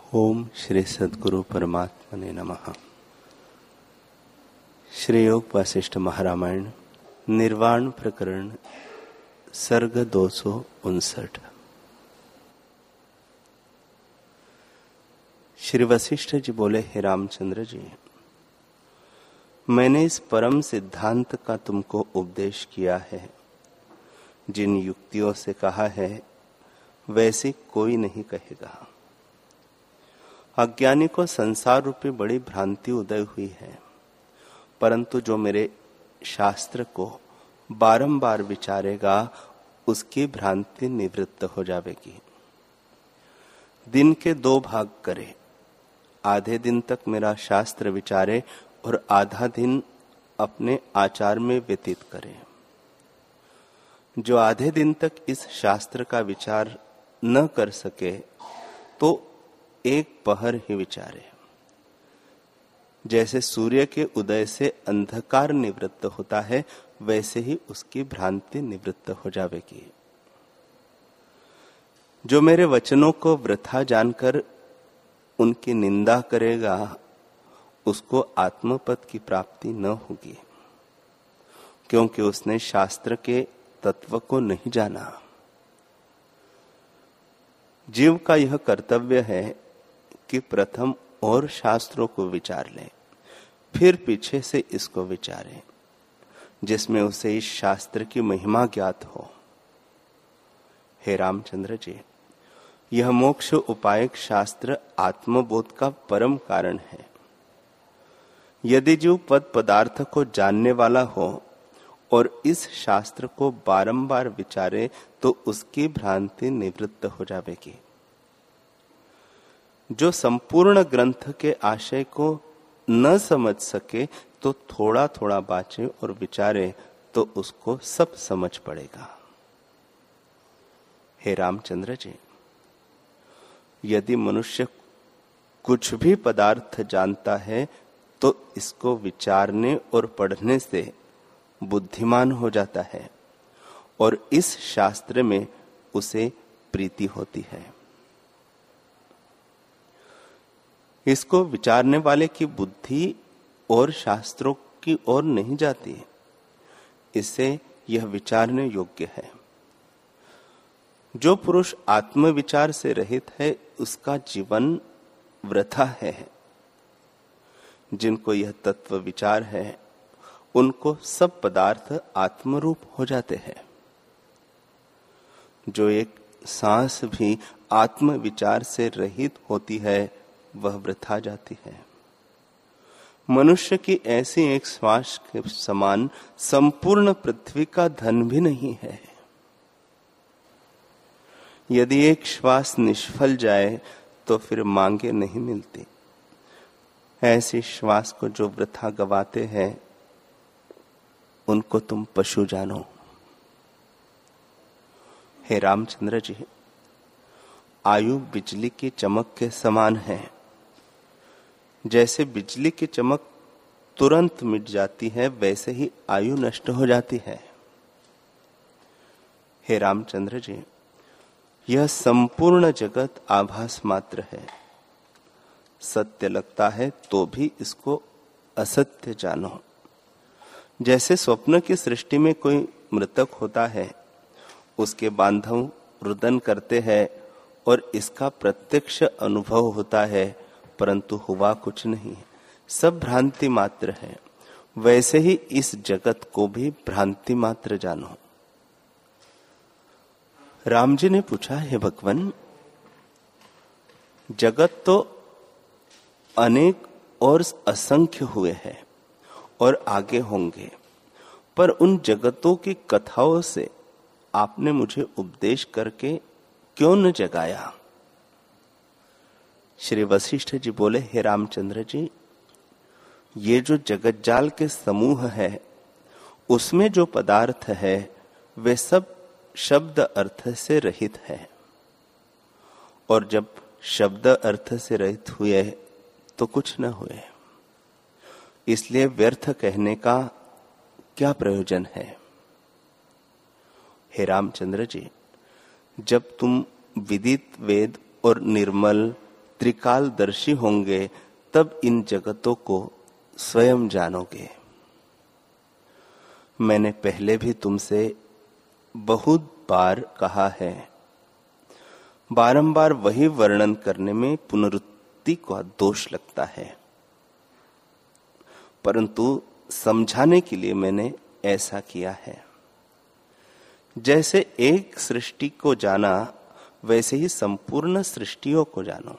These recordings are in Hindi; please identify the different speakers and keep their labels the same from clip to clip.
Speaker 1: ओम श्री सद्गुरु परमात्मने नमः। श्री योग वासिष्ठ महारामायण निर्वाण प्रकरण सर्ग 259। श्री वशिष्ठ जी बोले, हे रामचंद्र जी, मैंने इस परम सिद्धांत का तुमको उपदेश किया है। जिन युक्तियों से कहा है वैसे कोई नहीं कहेगा। अज्ञानी को संसार रूपी बड़ी भ्रांति उदय हुई है, परंतु जो मेरे शास्त्र को बारंबार विचारेगा उसकी भ्रांति निवृत्त हो जाएगी। दिन के 2 भाग करे, आधे दिन तक मेरा शास्त्र विचारे और आधा दिन अपने आचार में व्यतीत करे। जो आधे दिन तक इस शास्त्र का विचार न कर सके तो 1 पहर ही विचारे। जैसे सूर्य के उदय से अंधकार निवृत्त होता है, वैसे ही उसकी भ्रांति निवृत्त हो जाएगी। जो मेरे वचनों को वृथा जानकर उनकी निंदा करेगा उसको आत्मपद की प्राप्ति न होगी, क्योंकि उसने शास्त्र के तत्व को नहीं जाना। जीव का यह कर्तव्य है कि प्रथम और शास्त्रों को विचार ले, फिर पीछे से इसको विचारे, जिसमें उसे इस शास्त्र की महिमा ज्ञात हो। हे रामचंद्र जी, यह मोक्ष उपायक शास्त्र आत्मबोध का परम कारण है। यदि जीव पद पदार्थ को जानने वाला हो और इस शास्त्र को बारंबार विचारे तो उसकी भ्रांति निवृत्त हो जाएगी। जो संपूर्ण ग्रंथ के आशय को न समझ सके तो थोड़ा थोड़ा बाचे और विचारे तो उसको सब समझ पड़ेगा। हे रामचंद्र जी, यदि मनुष्य कुछ भी पदार्थ जानता है तो इसको विचारने और पढ़ने से बुद्धिमान हो जाता है और इस शास्त्र में उसे प्रीति होती है। इसको विचारने वाले की बुद्धि और शास्त्रों की ओर नहीं जाती, इससे यह विचारने योग्य है। जो पुरुष आत्मविचार से रहित है उसका जीवन वृथा है। जिनको यह तत्व विचार है उनको सब पदार्थ आत्मरूप हो जाते हैं। जो एक सांस भी आत्मविचार से रहित होती है वह वृथा जाती है। मनुष्य की ऐसी एक श्वास के समान संपूर्ण पृथ्वी का धन भी नहीं है। यदि एक श्वास निष्फल जाए तो फिर मांगे नहीं मिलती। ऐसी श्वास को जो वृथा गवाते हैं उनको तुम पशु जानो। हे रामचंद्र जी, आयु बिजली की चमक के समान है। जैसे बिजली की चमक तुरंत मिट जाती है, वैसे ही आयु नष्ट हो जाती है। हे रामचंद्र जी, यह संपूर्ण जगत आभास मात्र है। सत्य लगता है तो भी इसको असत्य जानो। जैसे स्वप्न की सृष्टि में कोई मृतक होता है, उसके बांधव रुदन करते हैं और इसका प्रत्यक्ष अनुभव होता है, परंतु हुआ कुछ नहीं, सब भ्रांति मात्र है। वैसे ही इस जगत को भी भ्रांति मात्र जानो। राम जी ने पूछा, हे भगवान, जगत तो अनेक और असंख्य हुए हैं और आगे होंगे, पर उन जगतों की कथाओं से आपने मुझे उपदेश करके क्यों न जगाया? श्री वशिष्ठ जी बोले, हे रामचंद्र जी, ये जो जगत जाल के समूह है उसमें जो पदार्थ है वे सब शब्द अर्थ से रहित है, और जब शब्द अर्थ से रहित हुए तो कुछ न हुए। इसलिए व्यर्थ कहने का क्या प्रयोजन है? हे रामचंद्र जी, जब तुम विदित वेद और निर्मल त्रिकालदर्शी होंगे तब इन जगतों को स्वयं जानोगे। मैंने पहले भी तुमसे बहुत बार कहा है, बारंबार वही वर्णन करने में पुनरुक्ति का दोष लगता है, परंतु समझाने के लिए मैंने ऐसा किया है। जैसे एक सृष्टि को जाना वैसे ही संपूर्ण सृष्टियों को जानो।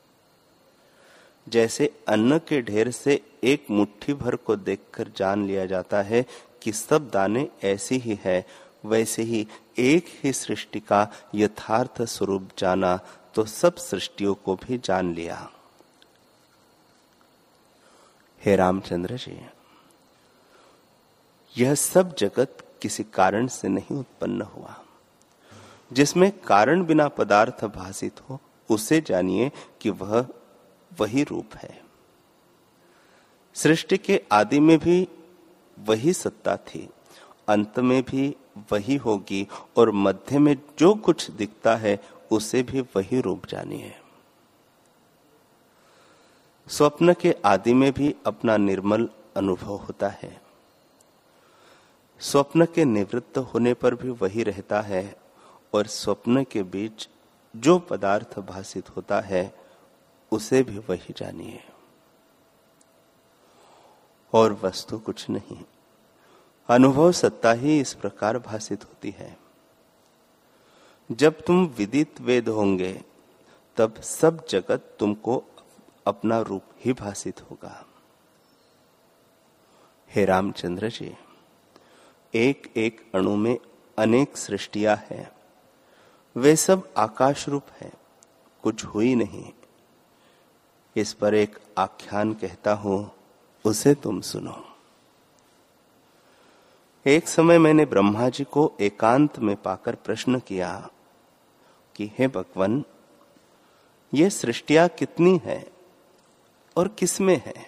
Speaker 1: जैसे अन्न के ढेर से एक मुट्ठी भर को देखकर जान लिया जाता है कि सब दाने ऐसे ही है, वैसे ही एक ही सृष्टि का यथार्थ स्वरूप जाना तो सब सृष्टियों को भी जान लिया। हे रामचंद्र जी, यह सब जगत किसी कारण से नहीं उत्पन्न हुआ। जिसमें कारण बिना पदार्थ भासित हो उसे जानिए कि वह वही रूप है। सृष्टि के आदि में भी वही सत्ता थी, अंत में भी वही होगी, और मध्य में जो कुछ दिखता है उसे भी वही रूप जानिए। स्वप्न के आदि में भी अपना निर्मल अनुभव होता है, स्वप्न के निवृत्त होने पर भी वही रहता है, और स्वप्न के बीच जो पदार्थ भासित होता है उसे भी वही जानिए। और वस्तु कुछ नहीं, अनुभव सत्ता ही इस प्रकार भासित होती है। जब तुम विदित वेद होंगे तब सब जगत तुमको अपना रूप ही भासित होगा। हे रामचंद्र जी, एक एक अणु में अनेक सृष्टियां हैं, वे सब आकाश रूप है, कुछ हुई नहीं। इस पर एक आख्यान कहता हूं, उसे तुम सुनो। एक समय मैंने ब्रह्मा जी को एकांत में पाकर प्रश्न किया कि हे भगवान, ये सृष्टियां कितनी है और किसमें है?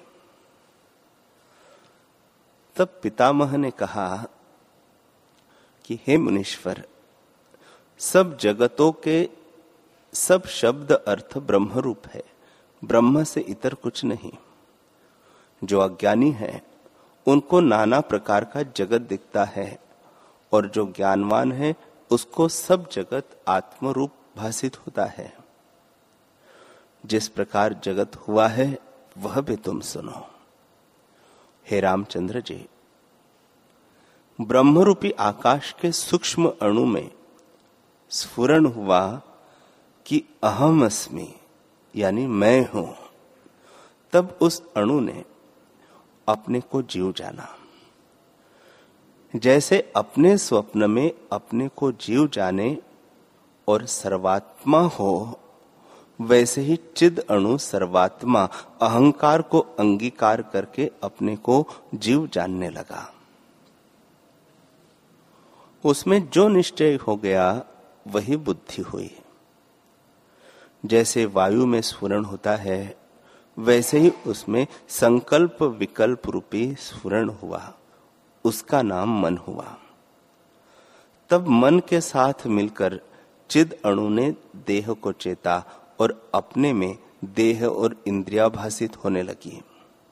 Speaker 1: तब पितामह ने कहा कि हे मुनीश्वर, सब जगतों के सब शब्द अर्थ ब्रह्म रूप है, ब्रह्म से इतर कुछ नहीं। जो अज्ञानी है उनको नाना प्रकार का जगत दिखता है, और जो ज्ञानवान है उसको सब जगत आत्म रूप भासित होता है। जिस प्रकार जगत हुआ है वह भी तुम सुनो। हे रामचंद्र जी, ब्रह्मरूपी आकाश के सूक्ष्म अणु में स्फुरण हुआ कि अहम अस्मि, यानी मैं हूं। तब उस अणु ने अपने को जीव जाना। जैसे अपने स्वप्न में अपने को जीव जाने और सर्वात्मा हो, वैसे ही चिद अणु सर्वात्मा अहंकार को अंगीकार करके अपने को जीव जानने लगा। उसमें जो निश्चय हो गया वही बुद्धि हुई। जैसे वायु में स्फुरण होता है, वैसे ही उसमें संकल्प विकल्प रूपी स्फुरण हुआ, उसका नाम मन हुआ। तब मन के साथ मिलकर चिद अणु ने देह को चेता और अपने में देह और इंद्रिया भासित होने लगी।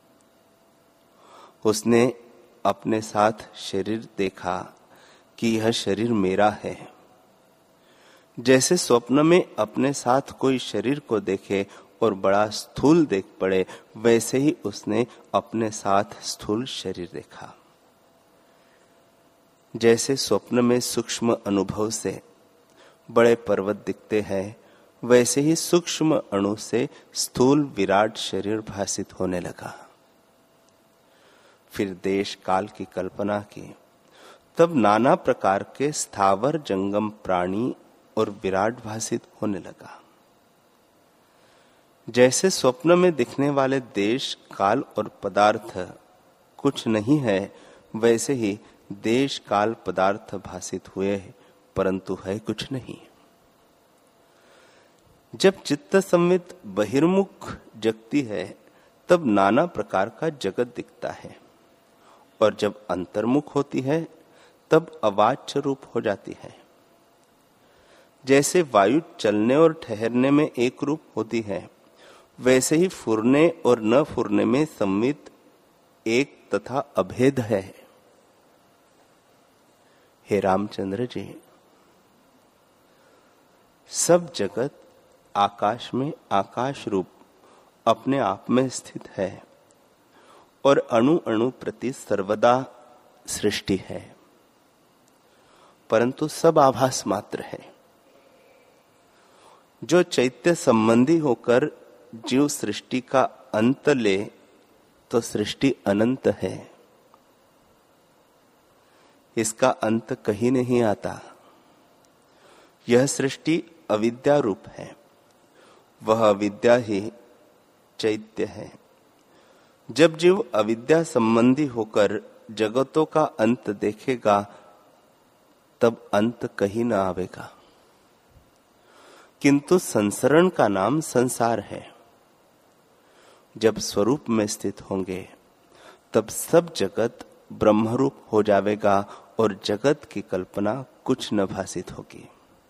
Speaker 1: उसने अपने साथ शरीर देखा कि यह शरीर मेरा है। जैसे स्वप्न में अपने साथ कोई शरीर को देखे और बड़ा स्थूल देख पड़े, वैसे ही उसने अपने साथ स्थूल शरीर देखा। जैसे स्वप्न में सूक्ष्म अनुभव से बड़े पर्वत दिखते हैं, वैसे ही सूक्ष्म अणु से स्थूल विराट शरीर भासित होने लगा। फिर देश काल की कल्पना की, तब नाना प्रकार के स्थावर जंगम प्राणी और विराट भासित होने लगा। जैसे स्वप्न में दिखने वाले देश काल और पदार्थ कुछ नहीं है, वैसे ही देश काल पदार्थ भासित हुए, परंतु है कुछ नहीं। जब चित्त संवित बहिर्मुख जगती है, तब नाना प्रकार का जगत दिखता है, और जब अंतर्मुख होती है तब अवाच्य रूप हो जाती है। जैसे वायु चलने और ठहरने में एक रूप होती है, वैसे ही फुरने और न फुरने में संवित एक तथा अभेद है। हे रामचंद्र जी, सब जगत आकाश में आकाश रूप अपने आप में स्थित है और अणु अणु प्रति सर्वदा सृष्टि है, परंतु सब आभास मात्र है। जो चैत्य संबंधी होकर जीव सृष्टि का अंत ले तो सृष्टि अनंत है, इसका अंत कहीं नहीं आता। यह सृष्टि अविद्या रूप है, वह अविद्या ही चैत्य है। जब जीव अविद्या संबंधी होकर जगतों का अंत देखेगा तब अंत कहीं न आवेगा, किंतु संसरण का नाम संसार है। जब स्वरूप में स्थित होंगे तब सब जगत ब्रह्मरूप हो जाएगा और जगत की कल्पना कुछ न भासित होगी।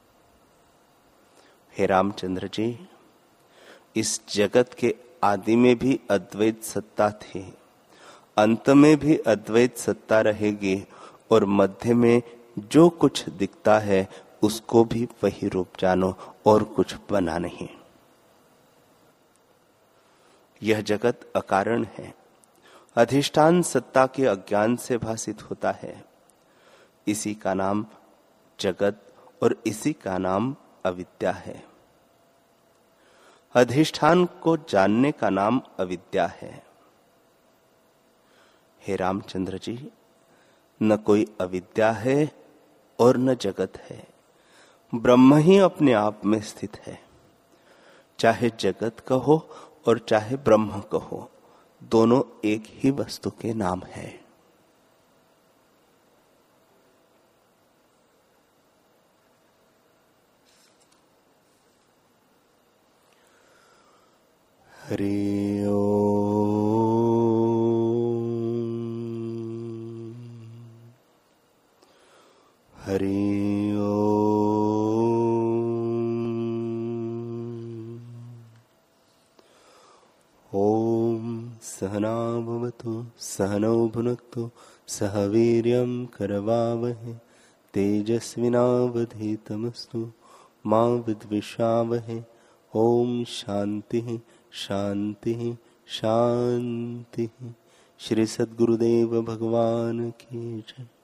Speaker 1: हे रामचंद्र जी, इस जगत के आदि में भी अद्वैत सत्ता थी, अंत में भी अद्वैत सत्ता रहेगी और मध्य में जो कुछ दिखता है उसको भी वही रूप जानो और कुछ बना नहीं। यह जगत अकारण है, अधिष्ठान सत्ता के अज्ञान से भासित होता है। इसी का नाम जगत और इसी का नाम अविद्या है। अधिष्ठान को जानने का नाम अविद्या है। हे रामचंद्र जी, न कोई अविद्या है और न जगत है, ब्रह्म ही अपने आप में स्थित है। चाहे जगत कहो और चाहे ब्रह्म कहो, दोनों एक ही वस्तु के नाम है। हरि ओम। हरि ओम। सहना भवतु सहनौ भुनक्तु सह वीर्यं करवावहै तेजस्विनावधीतमस्तु मा विद्विषावहै। ओम शांति शांति शांति। श्री सद्गुरुदेव भगवान की जय।